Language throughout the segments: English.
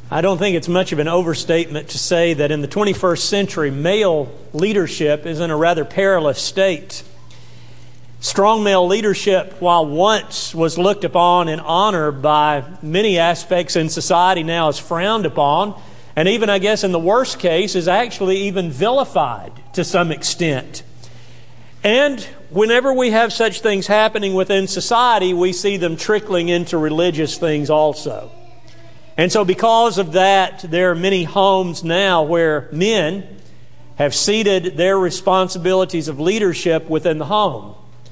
I don't think it's much of an overstatement to say that in the 21st century, male leadership is in a rather perilous state. Strong male leadership, while once was looked upon and honored by many aspects in society, now is frowned upon, and even, I guess, in the worst case, is actually even vilified to some extent. And whenever we have such things happening within society, we see them trickling into religious things also. And so because of that, there are many homes now where men have ceded their responsibilities of leadership within the home.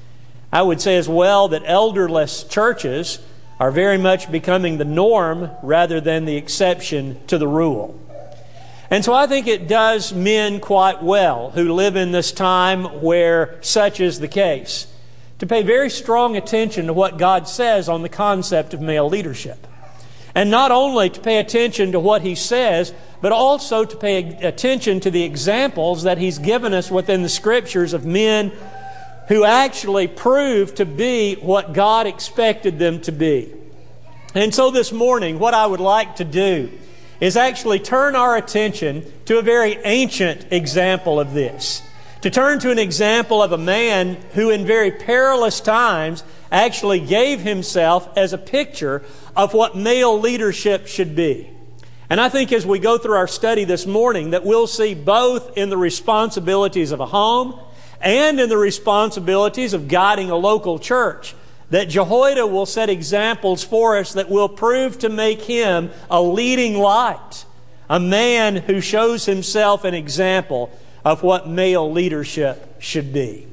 I would say as well that elderless churches are very much becoming the norm rather than the exception to the rule. And so I think it does men quite well who live in this time where such is the case to pay very strong attention to what God says on the concept of male leadership. And not only to pay attention to what He says, but also to pay attention to the examples that He's given us within the Scriptures of men who actually proved to be what God expected them to be. And so this morning, what I would like to do is actually turn our attention to a very ancient example of this. To turn to an example of a man who in very perilous times actually gave himself as a picture of what male leadership should be. And I think as we go through our study this morning that we'll see both in the responsibilities of a home and in the responsibilities of guiding a local church, that Jehoiada will set examples for us that will prove to make him a leading light, a man who shows himself an example of what male leadership should be.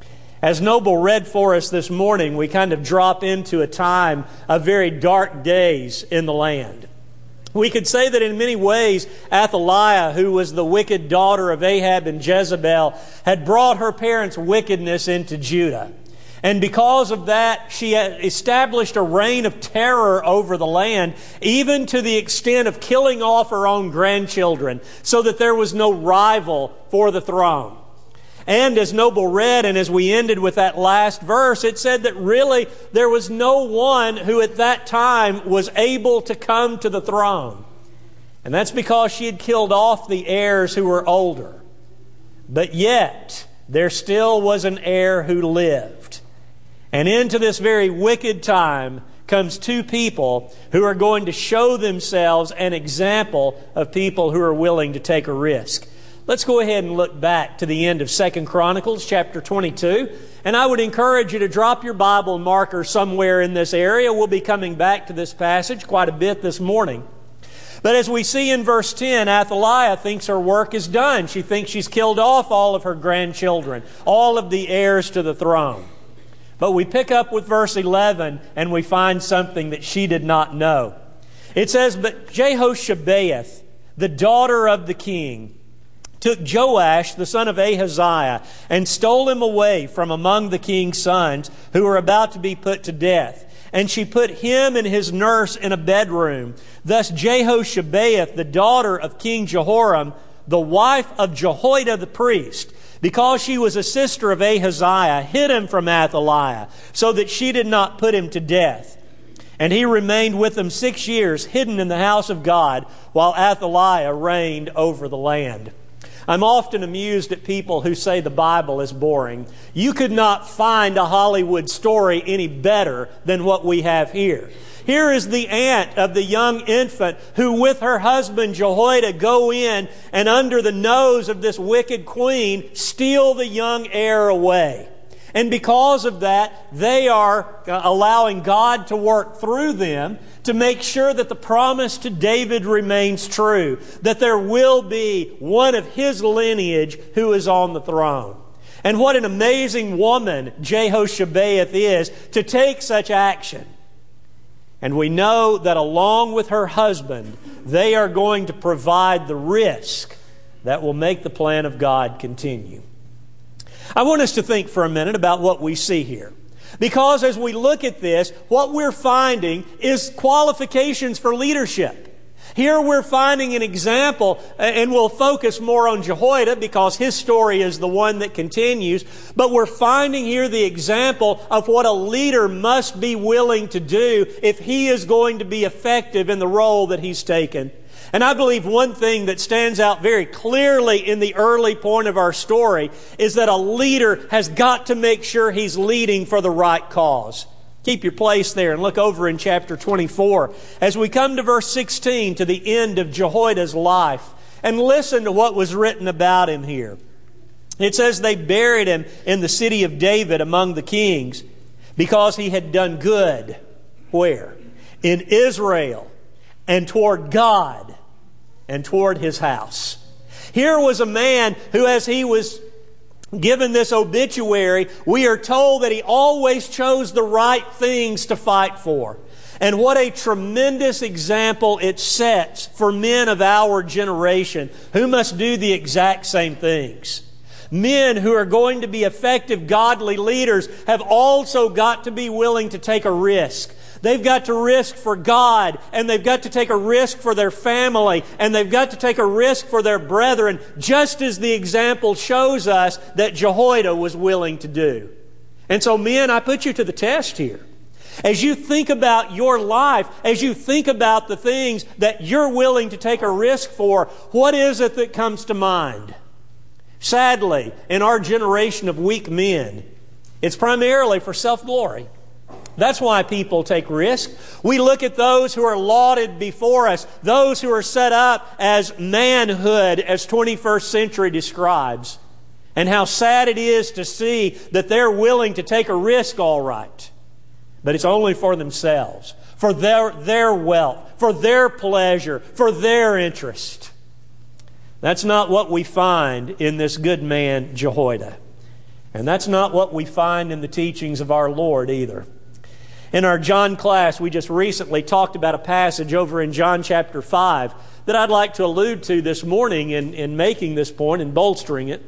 As Noble read for us this morning, we kind of drop into a time of very dark days in the land. We could say that in many ways, Athaliah, who was the wicked daughter of Ahab and Jezebel, had brought her parents' wickedness into Judah. And because of that, she had established a reign of terror over the land, even to the extent of killing off her own grandchildren, so that there was no rival for the throne. And as Noble read, and as we ended with that last verse, it said that really there was no one who at that time was able to come to the throne. And that's because she had killed off the heirs who were older. But yet, there still was an heir who lived. And into this very wicked time comes two people who are going to show themselves an example of people who are willing to take a risk. Let's go ahead and look back to the end of 2 Chronicles chapter 22. And I would encourage you to drop your Bible marker somewhere in this area. We'll be coming back to this passage quite a bit this morning. But as we see in verse 10, Athaliah thinks her work is done. She thinks she's killed off all of her grandchildren, all of the heirs to the throne. But we pick up with verse 11 and we find something that she did not know. It says, "But Jehoshabeath, the daughter of the king, took Joash, the son of Ahaziah, and stole him away from among the king's sons who were about to be put to death. And she put him and his nurse in a bedroom. Thus Jehoshabeath, the daughter of King Jehoram, the wife of Jehoiada the priest, because she was a sister of Ahaziah, hid him from Athaliah, so that she did not put him to death. And he remained with them 6 years, hidden in the house of God, while Athaliah reigned over the land." I'm often amused at people who say the Bible is boring. You could not find a Hollywood story any better than what we have here. Here is the aunt of the young infant who with her husband Jehoiada go in and under the nose of this wicked queen steal the young heir away. And because of that, they are allowing God to work through them to make sure that the promise to David remains true, that there will be one of his lineage who is on the throne. And what an amazing woman Jehoshabeath is to take such action. And we know that along with her husband, they are going to provide the risk that will make the plan of God continue. I want us to think for a minute about what we see here. Because as we look at this, what we're finding is qualifications for leadership. Here we're finding an example, and we'll focus more on Jehoiada because his story is the one that continues. But we're finding here the example of what a leader must be willing to do if he is going to be effective in the role that he's taken. And I believe one thing that stands out very clearly in the early point of our story is that a leader has got to make sure he's leading for the right cause. Keep your place there and look over in chapter 24 as we come to verse 16, to the end of Jehoiada's life, and listen to what was written about him here. It says, they buried him in the city of David among the kings because he had done good. Where? In Israel, and toward God, and toward His house. Here was a man who, as he was given this obituary, we are told that he always chose the right things to fight for. And what a tremendous example it sets for men of our generation who must do the exact same things. Men who are going to be effective, godly leaders have also got to be willing to take a risk. They've got to risk for God, and they've got to take a risk for their family, and they've got to take a risk for their brethren, just as the example shows us that Jehoiada was willing to do. And so, men, I put you to the test here. As you think about your life, as you think about the things that you're willing to take a risk for, what is it that comes to mind? Sadly, in our generation of weak men, it's primarily for self-glory. That's why people take risk. We look at those who are lauded before us, those who are set up as manhood, as 21st century describes, and how sad it is to see that they're willing to take a risk, all right. But it's only for themselves, for their wealth, for their pleasure, for their interest. That's not what we find in this good man, Jehoiada. And that's not what we find in the teachings of our Lord either. In our John class, we just recently talked about a passage over in John chapter 5 that I'd like to allude to this morning in making this point and bolstering it.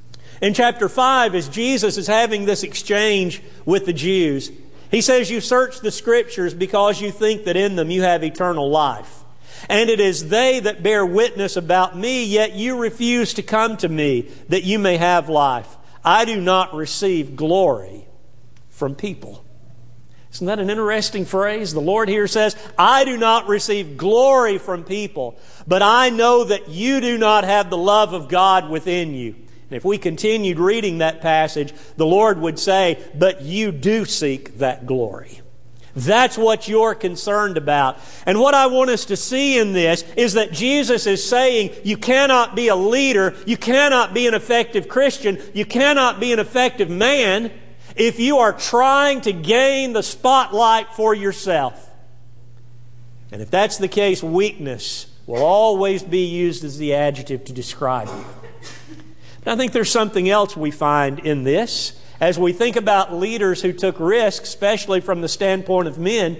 In chapter 5, as Jesus is having this exchange with the Jews, He says, you search the Scriptures because you think that in them you have eternal life. And it is they that bear witness about me, yet you refuse to come to me that you may have life. I do not receive glory from people. Isn't that an interesting phrase? The Lord here says, I do not receive glory from people, but I know that you do not have the love of God within you. And if we continued reading that passage, the Lord would say, but you do seek that glory. That's what you're concerned about. And what I want us to see in this is that Jesus is saying you cannot be a leader, you cannot be an effective Christian, you cannot be an effective man if you are trying to gain the spotlight for yourself. And if that's the case, weakness will always be used as the adjective to describe you. But I think there's something else we find in this. As we think about leaders who took risks, especially from the standpoint of men,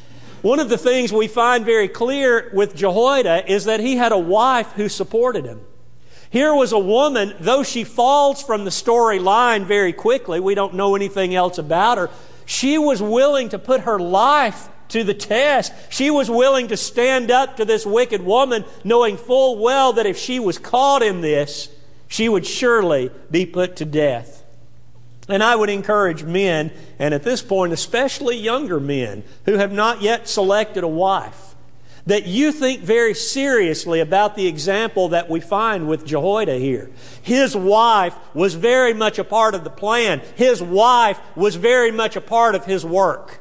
one of the things we find very clear with Jehoiada is that he had a wife who supported him. Here was a woman, though she falls from the storyline very quickly, we don't know anything else about her, she was willing to put her life to the test. She was willing to stand up to this wicked woman, knowing full well that if she was caught in this, she would surely be put to death. And I would encourage men, and at this point especially younger men, who have not yet selected a wife, that you think very seriously about the example that we find with Jehoiada here. His wife was very much a part of the plan. His wife was very much a part of his work.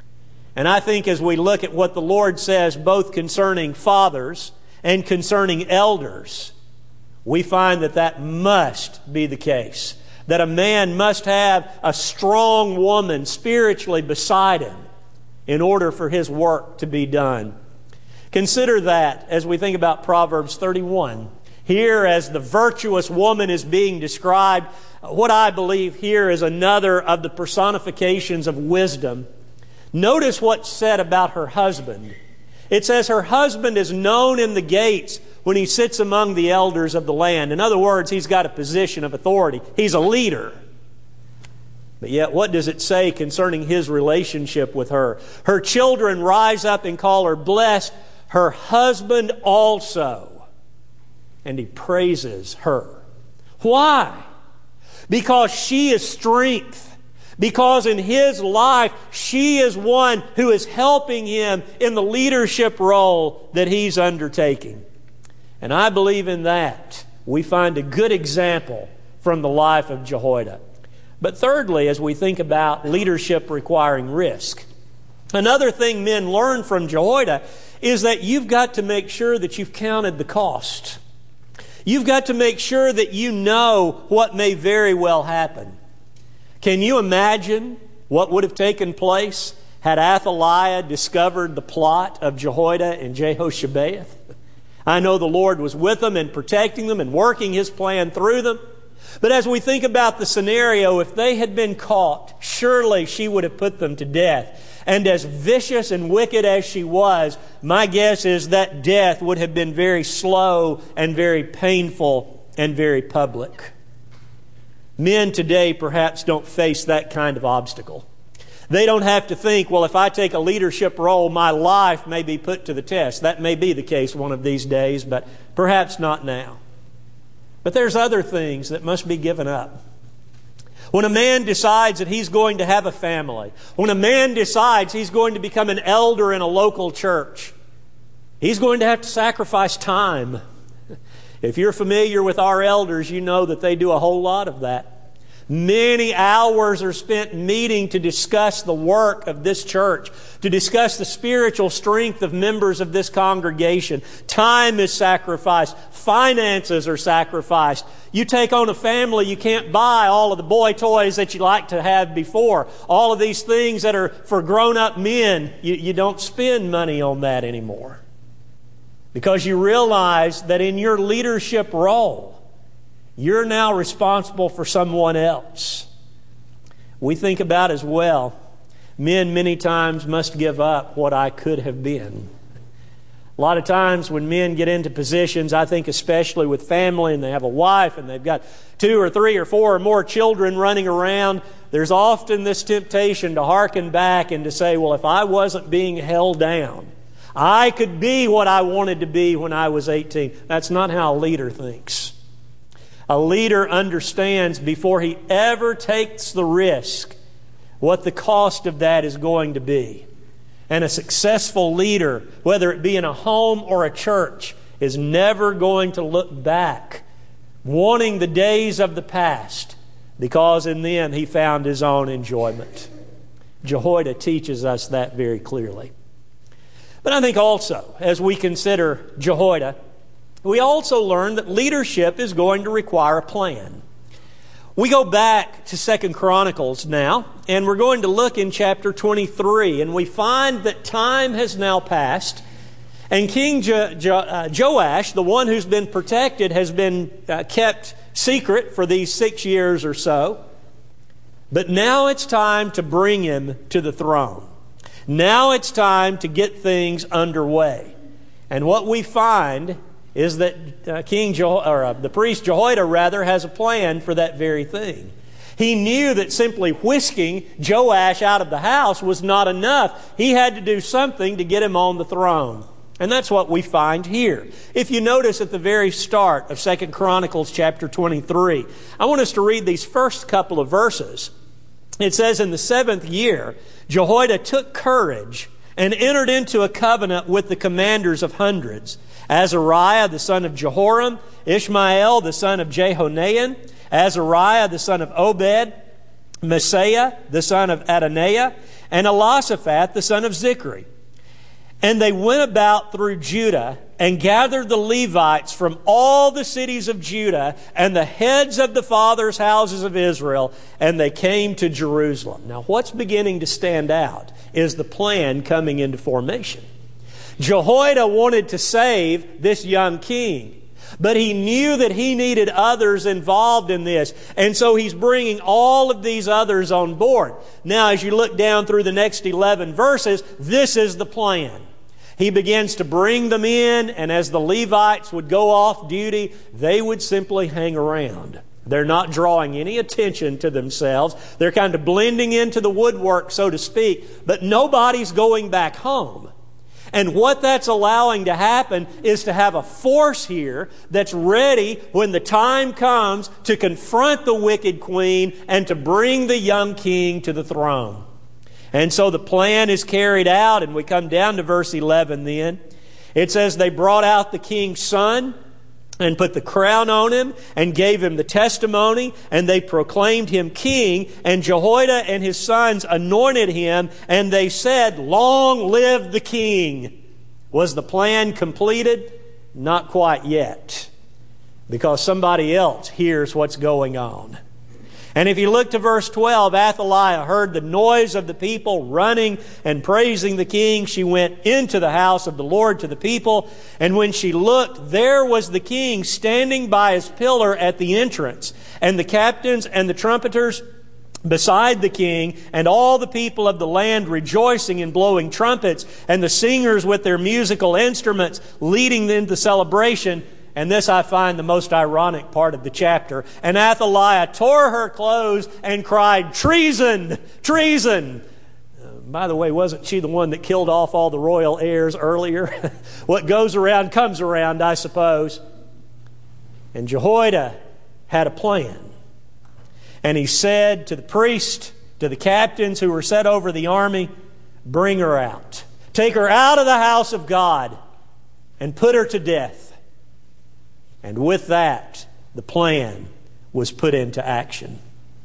And I think as we look at what the Lord says both concerning fathers and concerning elders, we find that that must be the case. That a man must have a strong woman spiritually beside him in order for his work to be done. Consider that as we think about Proverbs 31. Here, as the virtuous woman is being described, what I believe here is another of the personifications of wisdom. Notice what's said about her husband. It says her husband is known in the gates when he sits among the elders of the land. In other words, he's got a position of authority. He's a leader. But yet, what does it say concerning his relationship with her? Her children rise up and call her blessed, her husband also. And he praises her. Why? Because she is strength. Because in his life, she is one who is helping him in the leadership role that he's undertaking. And I believe in that we find a good example from the life of Jehoiada. But thirdly, as we think about leadership requiring risk, another thing men learn from Jehoiada is that you've got to make sure that you've counted the cost. You've got to make sure that you know what may very well happen. Can you imagine what would have taken place had Athaliah discovered the plot of Jehoiada and Jehoshabeath? I know the Lord was with them and protecting them and working His plan through them. But as we think about the scenario, if they had been caught, surely she would have put them to death. And as vicious and wicked as she was, my guess is that death would have been very slow and very painful and very public. Men today perhaps don't face that kind of obstacle. They don't have to think, well, if I take a leadership role, my life may be put to the test. That may be the case one of these days, but perhaps not now. But there's other things that must be given up. When a man decides that he's going to have a family, when a man decides he's going to become an elder in a local church, he's going to have to sacrifice time. If you're familiar with our elders, you know that they do a whole lot of that. Many hours are spent meeting to discuss the work of this church, to discuss the spiritual strength of members of this congregation. Time is sacrificed. Finances are sacrificed. You take on a family, you can't buy all of the boy toys that you like to have before. All of these things that are for grown-up men, you don't spend money on that anymore. Because you realize that in your leadership role, you're now responsible for someone else. We think about as well, men many times must give up what I could have been. A lot of times when men get into positions, I think especially with family, and they have a wife and they've got 2 or 3 or 4 or more children running around, there's often this temptation to hearken back and to say, well, if I wasn't being held down, I could be what I wanted to be when I was 18. That's not how a leader thinks. A leader understands before he ever takes the risk what the cost of that is going to be. And a successful leader, whether it be in a home or a church, is never going to look back, wanting the days of the past, because in them he found his own enjoyment. Jehoiada teaches us that very clearly. But I think also, as we consider Jehoiada, we also learn that leadership is going to require a plan. We go back to 2 Chronicles now, and we're going to look in chapter 23, and we find that time has now passed, and King Joash, the one who's been protected, has been kept secret for these 6 years or so. But now it's time to bring him to the throne. Now it's time to get things underway. And what we find is that the priest Jehoiada has a plan for that very thing. He knew that simply whisking Joash out of the house was not enough. He had to do something to get him on the throne. And that's what we find here. If you notice at the very start of 2 Chronicles chapter 23, I want us to read these first couple of verses. It says, in the 7th year, Jehoiada took courage and entered into a covenant with the commanders of hundreds, Azariah the son of Jehoram, Ishmael the son of Jehonahan, Azariah the son of Obed, Messiah the son of Adoniah, and Elisaphat the son of Zichri. And they went about through Judah and gathered the Levites from all the cities of Judah and the heads of the fathers' houses of Israel, and they came to Jerusalem. Now, what's beginning to stand out is the plan coming into formation. Jehoiada wanted to save this young king, but he knew that he needed others involved in this, and so he's bringing all of these others on board. Now, as you look down through the next 11 verses, this is the plan. He begins to bring them in, and as the Levites would go off duty, they would simply hang around. They're not drawing any attention to themselves. They're kind of blending into the woodwork, so to speak, but nobody's going back home. And what that's allowing to happen is to have a force here that's ready when the time comes to confront the wicked queen and to bring the young king to the throne. And so the plan is carried out, and we come down to verse 11 then. It says, they brought out the king's son and put the crown on him and gave him the testimony, and they proclaimed him king, and Jehoiada and his sons anointed him, and they said, long live the king. Was the plan completed? Not quite yet, because somebody else hears what's going on. And if you look to verse 12, Athaliah heard the noise of the people running and praising the king. She went into the house of the Lord to the people. And when she looked, there was the king standing by his pillar at the entrance, and the captains and the trumpeters beside the king, and all the people of the land rejoicing and blowing trumpets, and the singers with their musical instruments leading them to celebration. And this I find the most ironic part of the chapter. And Athaliah tore her clothes and cried, treason! Treason! By the way, wasn't she the one that killed off all the royal heirs earlier? What goes around comes around, I suppose. And Jehoiada had a plan. And he said to the priest, to the captains who were set over the army, bring her out. Take her out of the house of God and put her to death. And with that, the plan was put into action.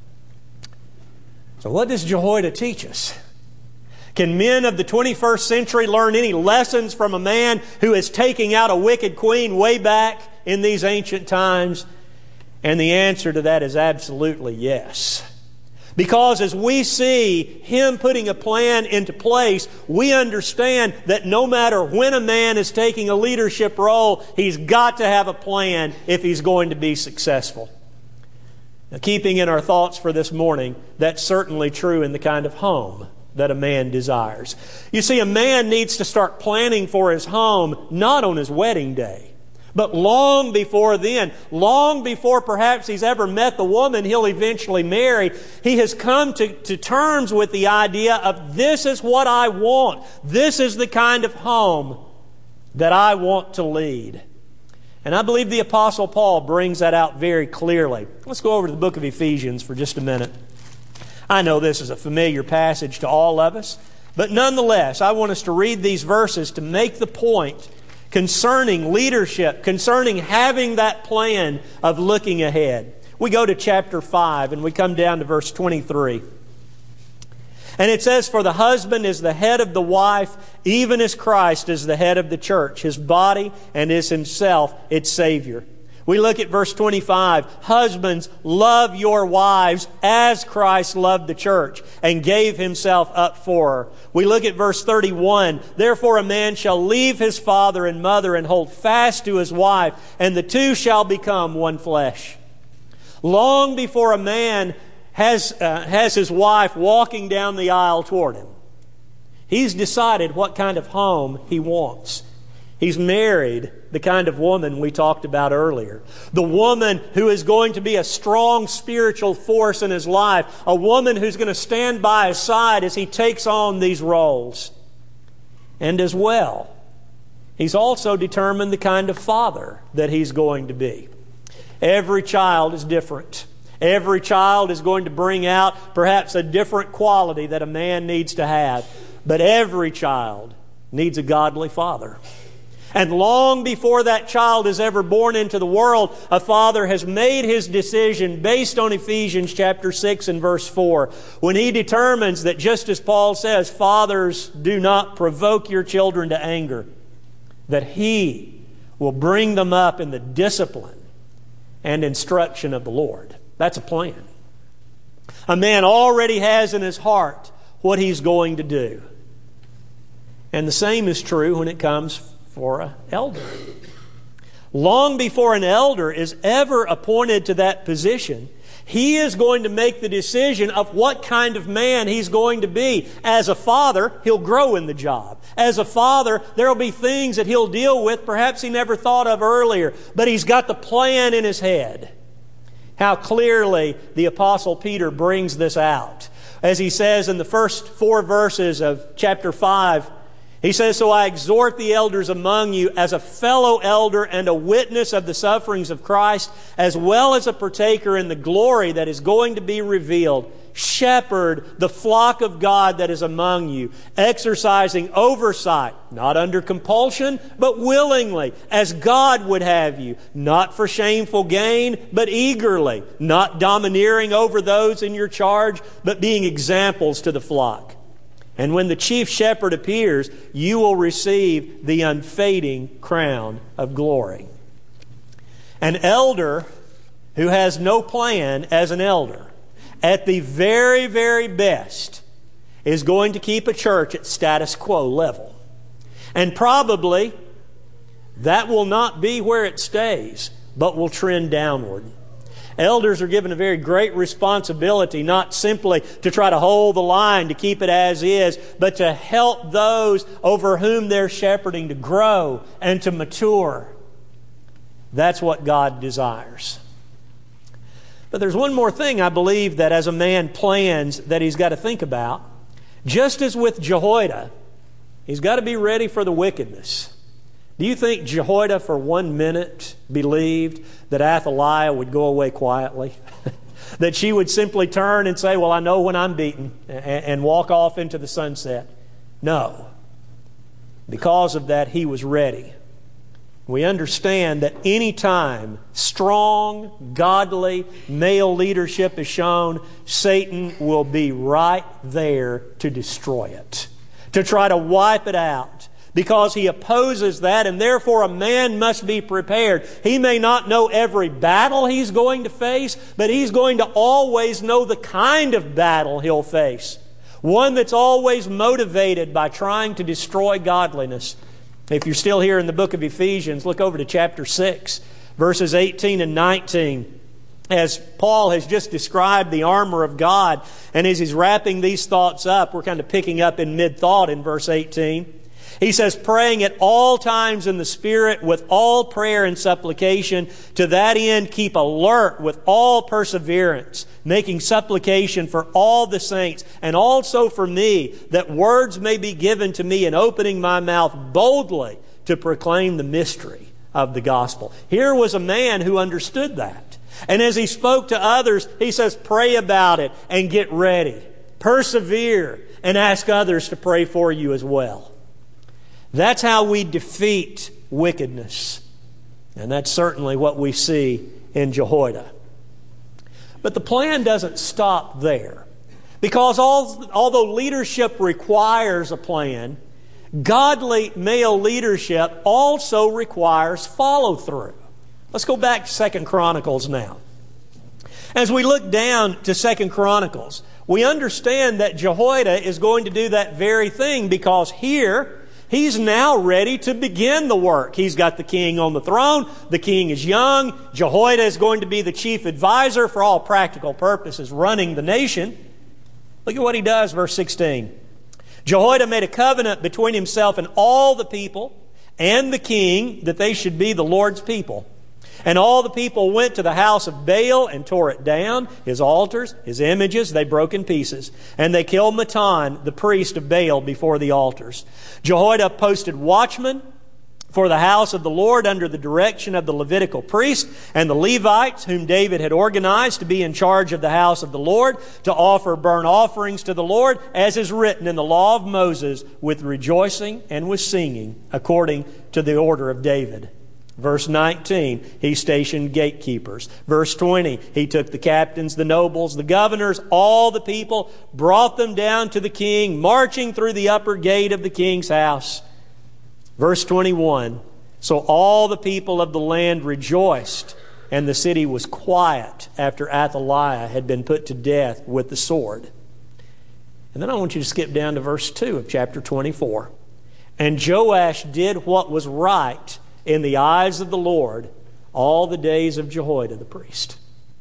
So what does Jehoiada teach us? Can men of the 21st century learn any lessons from a man who is taking out a wicked queen way back in these ancient times? And the answer to that is absolutely yes. Because as we see him putting a plan into place, we understand that no matter when a man is taking a leadership role, he's got to have a plan if he's going to be successful. Now, keeping in our thoughts for this morning, that's certainly true in the kind of home that a man desires. You see, a man needs to start planning for his home not on his wedding day, but long before then, long before perhaps he's ever met the woman he'll eventually marry, he has come to terms with the idea of this is what I want. This is the kind of home that I want to lead. And I believe the Apostle Paul brings that out very clearly. Let's go over to the book of Ephesians for just a minute. I know this is a familiar passage to all of us, but nonetheless, I want us to read these verses to make the point concerning leadership, concerning having that plan of looking ahead. We go to chapter 5 and we come down to verse 23. And it says, for the husband is the head of the wife, even as Christ is the head of the church, his body, and is himself its Savior. We look at verse 25. Husbands, love your wives as Christ loved the church and gave himself up for her. We look at verse 31. Therefore a man shall leave his father and mother and hold fast to his wife, and the two shall become one flesh. Long before a man has his wife walking down the aisle toward him, he's decided what kind of home he wants. He's married the kind of woman we talked about earlier. The woman who is going to be a strong spiritual force in his life. A woman who's going to stand by his side as he takes on these roles. And as well, he's also determined the kind of father that he's going to be. Every child is different. Every child is going to bring out perhaps a different quality that a man needs to have. But every child needs a godly father. And long before that child is ever born into the world, a father has made his decision based on Ephesians chapter 6 and verse 4, when he determines that, just as Paul says, fathers, do not provoke your children to anger, that he will bring them up in the discipline and instruction of the Lord. That's a plan. A man already has in his heart what he's going to do. And the same is true when it comes for an elder. Long before an elder is ever appointed to that position, he is going to make the decision of what kind of man he's going to be. As a father, he'll grow in the job. As a father, there will be things that he'll deal with perhaps he never thought of earlier, but he's got the plan in his head. How clearly the Apostle Peter brings this out. As he says in the first 4 verses of chapter 5, He says, "So I exhort the elders among you as a fellow elder and a witness of the sufferings of Christ, as well as a partaker in the glory that is going to be revealed. Shepherd the flock of God that is among you, exercising oversight, not under compulsion, but willingly, as God would have you, not for shameful gain, but eagerly, not domineering over those in your charge, but being examples to the flock. And when the chief shepherd appears, you will receive the unfading crown of glory." An elder who has no plan as an elder, at the very, very best, is going to keep a church at status quo level. And probably that will not be where it stays, but will trend downward. Elders are given a very great responsibility, not simply to try to hold the line, to keep it as is, but to help those over whom they're shepherding to grow and to mature. That's what God desires. But there's one more thing I believe that as a man plans that he's got to think about. Just as with Jehoiada, he's got to be ready for the wickedness. Do you think Jehoiada for 1 minute believed that Athaliah would go away quietly? That she would simply turn and say, "Well, I know when I'm beaten," and walk off into the sunset? No. Because of that, he was ready. We understand that any time strong, godly male leadership is shown, Satan will be right there to destroy it, to try to wipe it out, because he opposes that, and therefore a man must be prepared. He may not know every battle he's going to face, but he's going to always know the kind of battle he'll face. One that's always motivated by trying to destroy godliness. If you're still here in the book of Ephesians, look over to chapter 6, verses 18 and 19. As Paul has just described the armor of God, and as he's wrapping these thoughts up, we're kind of picking up in mid-thought in verse 18. He says, "Praying at all times in the Spirit with all prayer and supplication, to that end keep alert with all perseverance, making supplication for all the saints, and also for me, that words may be given to me in opening my mouth boldly to proclaim the mystery of the gospel." Here was a man who understood that. And as he spoke to others, he says, pray about it and get ready. Persevere and ask others to pray for you as well. That's how we defeat wickedness. And that's certainly what we see in Jehoiada. But the plan doesn't stop there. Because although leadership requires a plan, godly male leadership also requires follow-through. Let's go back to 2 Chronicles now. As we look down to 2 Chronicles, we understand that Jehoiada is going to do that very thing, because here he's now ready to begin the work. He's got the king on the throne. The king is young. Jehoiada is going to be the chief advisor for all practical purposes, running the nation. Look at what he does, verse 16. "Jehoiada made a covenant between himself and all the people and the king that they should be the Lord's people. And all the people went to the house of Baal and tore it down, his altars, his images, they broke in pieces. And they killed Mattan, the priest of Baal, before the altars. Jehoiada posted watchmen for the house of the Lord under the direction of the Levitical priests and the Levites, whom David had organized to be in charge of the house of the Lord, to offer burnt offerings to the Lord, as is written in the law of Moses, with rejoicing and with singing, according to the order of David." Verse 19, he stationed gatekeepers. Verse 20, he took the captains, the nobles, the governors, all the people, brought them down to the king, marching through the upper gate of the king's house. Verse 21, so all the people of the land rejoiced, and the city was quiet after Athaliah had been put to death with the sword. And then I want you to skip down to verse 2 of chapter 24. "And Joash did what was right in the eyes of the Lord all the days of Jehoiada the priest."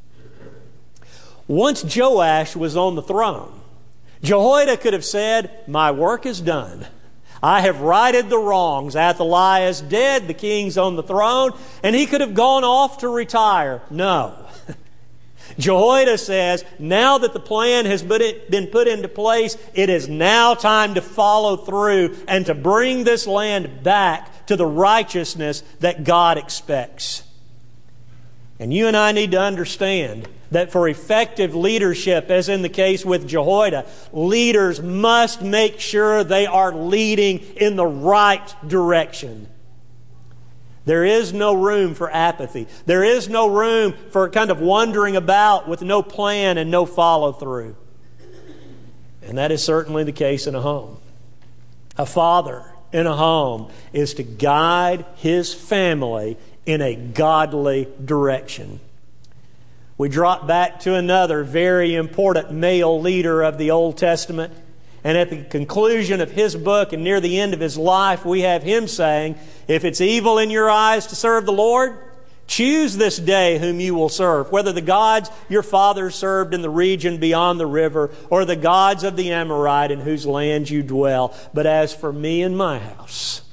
Once Joash was on the throne, Jehoiada could have said, "My work is done. I have righted the wrongs. Athaliah is dead. The king's on the throne." And he could have gone off to retire. No. Jehoiada says, now that the plan has been put into place, it is now time to follow through and to bring this land back to the righteousness that God expects. And you and I need to understand that for effective leadership, as in the case with Jehoiada, leaders must make sure they are leading in the right direction. There is no room for apathy. There is no room for kind of wandering about with no plan and no follow-through. And that is certainly the case in a home. A father in a home is to guide his family in a godly direction. We drop back to another very important male leader of the Old Testament. And at the conclusion of his book and near the end of his life, we have him saying, if it's evil in your eyes to serve the Lord, choose this day whom you will serve, whether the gods your fathers served in the region beyond the river, or the gods of the Amorite in whose land you dwell. But as for me and my house,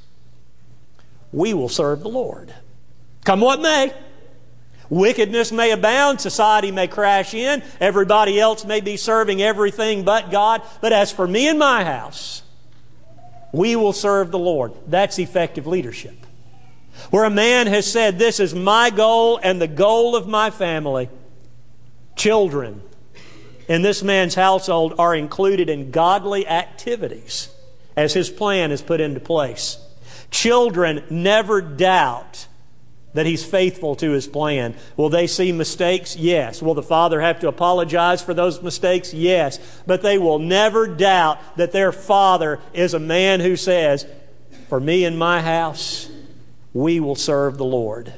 we will serve the Lord. Come what may. Wickedness may abound, society may crash in, everybody else may be serving everything but God, but as for me and my house, we will serve the Lord. That's effective leadership. Where a man has said, this is my goal and the goal of my family. Children in this man's household are included in godly activities as his plan is put into place. Children never doubt that he's faithful to his plan. Will they see mistakes? Yes. Will the father have to apologize for those mistakes? Yes. But they will never doubt that their father is a man who says, for me and my house, we will serve the Lord.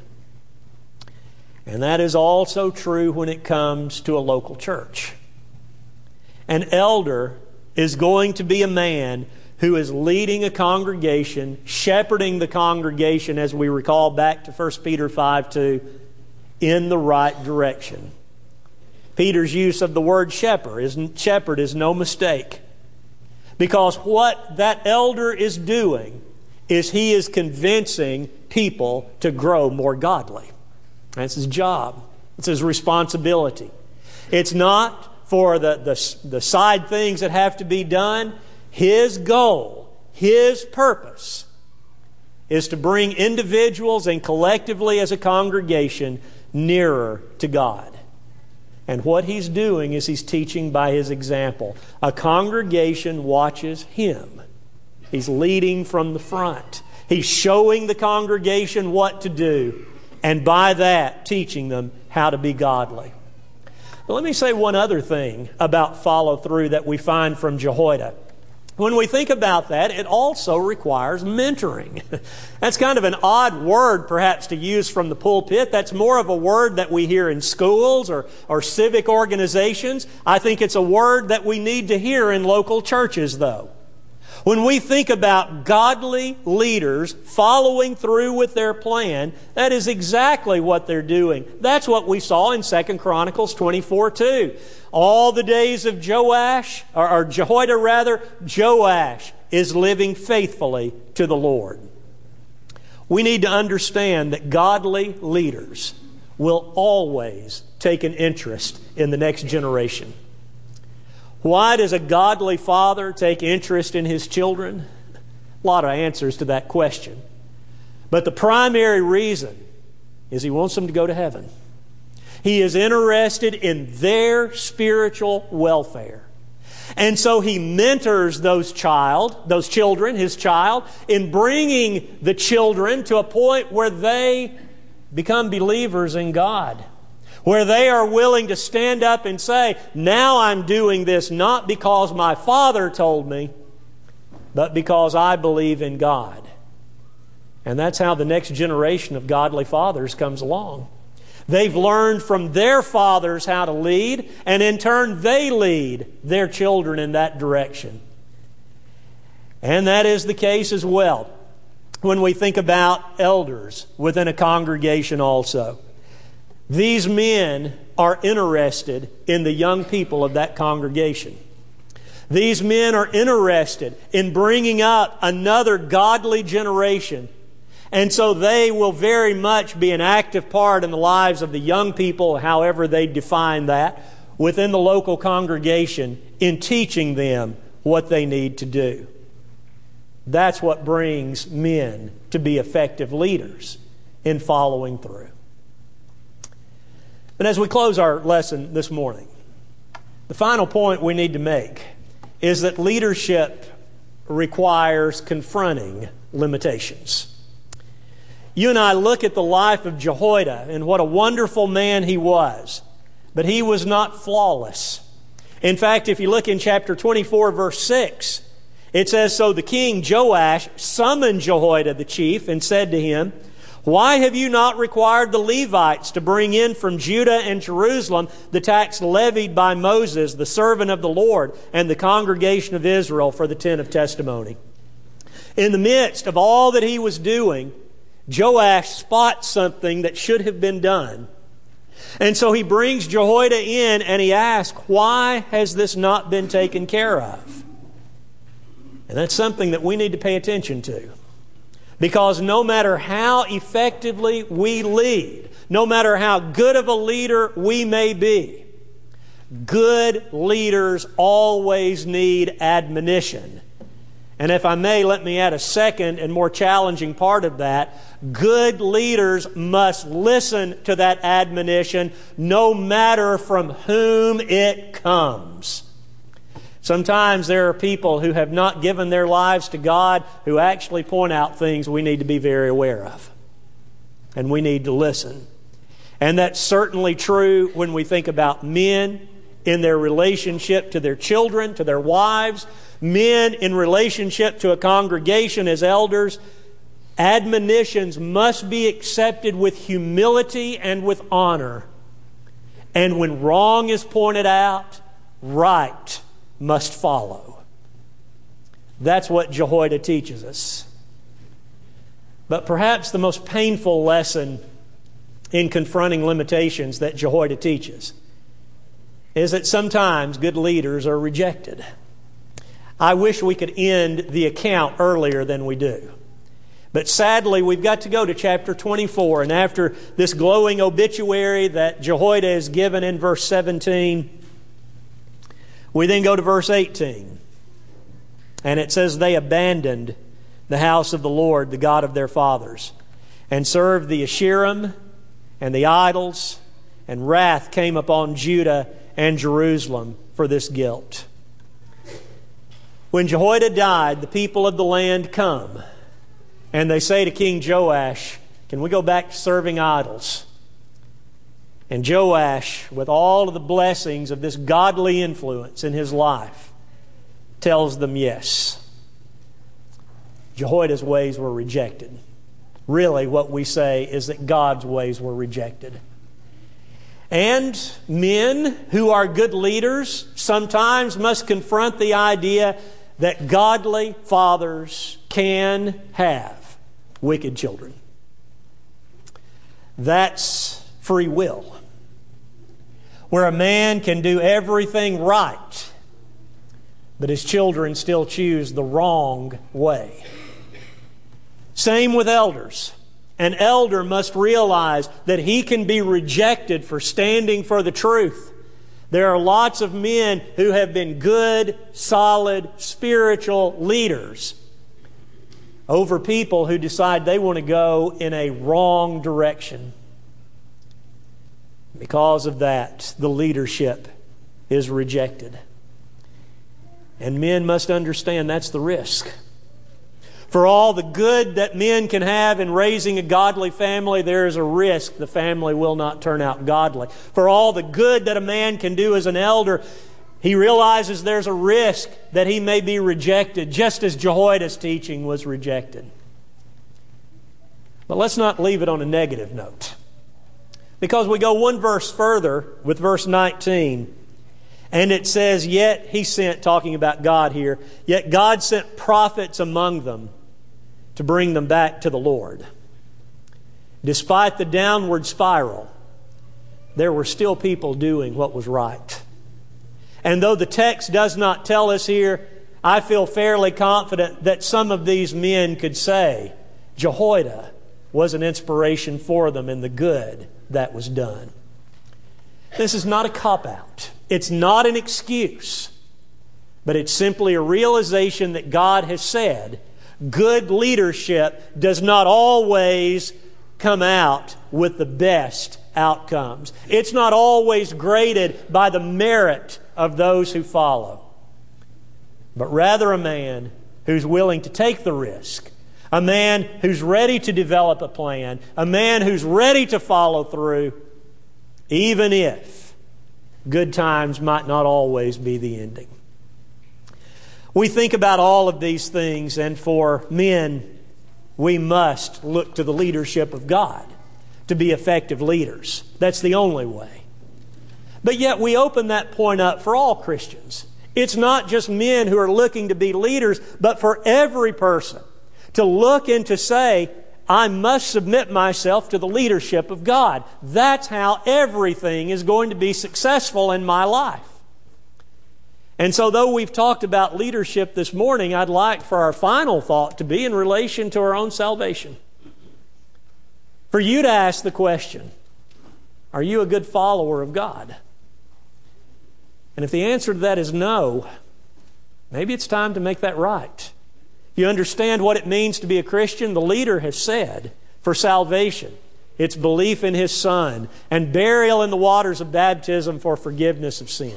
And that is also true when it comes to a local church. An elder is going to be a man who is leading a congregation, shepherding the congregation, as we recall back to 1 Peter 5:2, in the right direction. Peter's use of the word shepherd is no mistake. Because what that elder is doing is he is convincing people to grow more godly. That's his job. It's his responsibility. It's not for the side things that have to be done. His goal, his purpose, is to bring individuals and collectively as a congregation nearer to God. And what he's doing is he's teaching by his example. A congregation watches him. He's leading from the front. He's showing the congregation what to do, and by that teaching them how to be godly. But let me say one other thing about follow-through that we find from Jehoiada. When we think about that, it also requires mentoring. That's kind of an odd word, perhaps, to use from the pulpit. That's more of a word that we hear in schools or civic organizations. I think it's a word that we need to hear in local churches, though. When we think about godly leaders following through with their plan, that is exactly what they're doing. That's what we saw in 2 Chronicles 24:2. All the days of Joash is living faithfully to the Lord. We need to understand that godly leaders will always take an interest in the next generation. Why does a godly father take interest in his children? A lot of answers to that question. But the primary reason is he wants them to go to heaven. He is interested in their spiritual welfare. And so he mentors those children, his child, in bringing the children to a point where they become believers in God. Where they are willing to stand up and say, now I'm doing this not because my father told me, but because I believe in God. And that's how the next generation of godly fathers comes along. They've learned from their fathers how to lead, and in turn they lead their children in that direction. And that is the case as well when we think about elders within a congregation also. These men are interested in the young people of that congregation. These men are interested in bringing up another godly generation And so they will very much be an active part in the lives of the young people, however they define that, within the local congregation in teaching them what they need to do. That's what brings men to be effective leaders in following through. But as we close our lesson this morning, the final point we need to make is that leadership requires confronting limitations. You and I look at the life of Jehoiada and what a wonderful man he was, but he was not flawless. In fact, if you look in chapter 24, verse 6, it says, "So the king Joash summoned Jehoiada the chief and said to him, 'Why have you not required the Levites to bring in from Judah and Jerusalem the tax levied by Moses, the servant of the Lord, and the congregation of Israel for the tent of testimony?'" In the midst of all that he was doing, Joash spots something that should have been done. And so he brings Jehoiada in and he asks, "Why has this not been taken care of?" And that's something that we need to pay attention to. Because no matter how effectively we lead, no matter how good of a leader we may be, good leaders always need admonition. And if I may, let me add a second and more challenging part of that. Good leaders must listen to that admonition no matter from whom it comes. Sometimes there are people who have not given their lives to God who actually point out things we need to be very aware of. And we need to listen. And that's certainly true when we think about men in their relationship to their children, to their wives, men in relationship to a congregation as elders. Admonitions must be accepted with humility and with honor. And when wrong is pointed out, right must follow. That's what Jehoiada teaches us. But perhaps the most painful lesson in confronting limitations that Jehoiada teaches is that sometimes good leaders are rejected. I wish we could end the account earlier than we do. But sadly, we've got to go to chapter 24. And after this glowing obituary that Jehoiada is given in verse 17, we then go to verse 18. And it says, "They abandoned the house of the Lord, the God of their fathers, and served the Asherim and the idols, and wrath came upon Judah and Jerusalem for this guilt." When Jehoiada died, the people of the land come, and they say to King Joash, "Can we go back to serving idols?" And Joash, with all of the blessings of this godly influence in his life, tells them yes. Jehoiada's ways were rejected. Really, what we say is that God's ways were rejected. And men who are good leaders sometimes must confront the idea that godly fathers can have wicked children. That's free will. Where a man can do everything right, but his children still choose the wrong way. Same with elders. An elder must realize that he can be rejected for standing for the truth. There are lots of men who have been good, solid, spiritual leaders over people who decide they want to go in a wrong direction. Because of that, the leadership is rejected. And men must understand that's the risk. For all the good that men can have in raising a godly family, there is a risk the family will not turn out godly. For all the good that a man can do as an elder, he realizes there's a risk that he may be rejected, just as Jehoiada's teaching was rejected. But let's not leave it on a negative note. Because we go one verse further with verse 19, and it says, "Yet he sent," talking about God here, "yet God sent prophets among them to bring them back to the Lord." Despite the downward spiral, there were still people doing what was right. And though the text does not tell us here, I feel fairly confident that some of these men could say, "Jehoiada was an inspiration for them in the good that was done. This is not a cop-out. It's not an excuse. But it's simply a realization that God has said good leadership does not always come out with the best outcomes. It's not always graded by the merit of those who follow, but rather a man who's willing to take the risk, a man who's ready to develop a plan, a man who's ready to follow through, even if good times might not always be the ending. We think about all of these things, and for men, we must look to the leadership of God to be effective leaders. That's the only way. But yet we open that point up for all Christians. It's not just men who are looking to be leaders, but for every person to look and to say, I must submit myself to the leadership of God. That's how everything is going to be successful in my life. And so though we've talked about leadership this morning, I'd like for our final thought to be in relation to our own salvation. For you to ask the question, are you a good follower of God? And if the answer to that is no, maybe it's time to make that right. You understand what it means to be a Christian? The leader has said, for salvation, it's belief in His Son and burial in the waters of baptism for forgiveness of sin.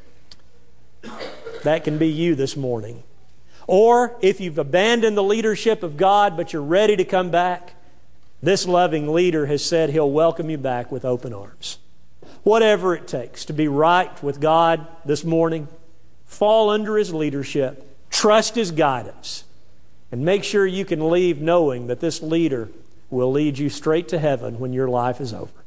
That can be you this morning. Or if you've abandoned the leadership of God but you're ready to come back, this loving leader has said He'll welcome you back with open arms. Whatever it takes to be right with God this morning, fall under His leadership, trust His guidance, and make sure you can leave knowing that this leader will lead you straight to heaven when your life is over.